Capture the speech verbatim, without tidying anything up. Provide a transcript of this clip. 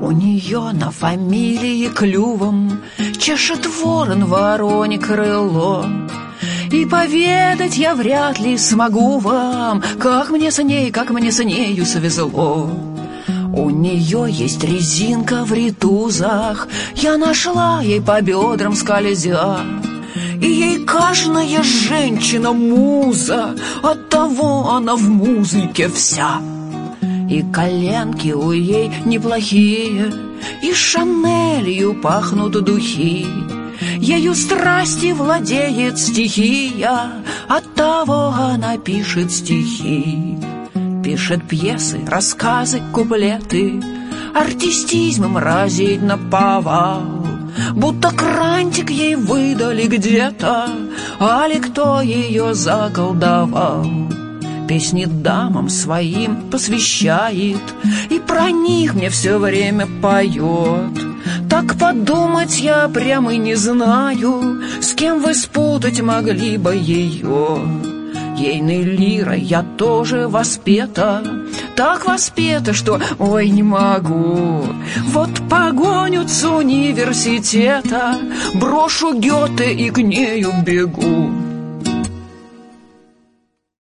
У нее на фамилии клювом чешет ворон вороне крыло. И поведать я вряд ли смогу вам, как мне с ней, как мне с нею свезло. У нее есть резинка в ритузах, я нашла ей по бедрам скользя. И ей каждая женщина муза, оттого она в музыке вся. И коленки у ей неплохие, и Шанелью пахнут духи. Ею страсти владеет стихия, оттого она пишет стихи. Пишет пьесы, рассказы, куплеты, артистизмом разит наповал. Будто крантик ей выдали где-то, али кто ее заколдовал. Песни дамам своим посвящает, и про них мне все время поет. Так подумать я прямо и не знаю, с кем вы спутать могли бы ее. Ейной лирой я тоже воспета, так воспета, что ой не могу. Вот погоню с университета, брошу Гёте и к нею бегу.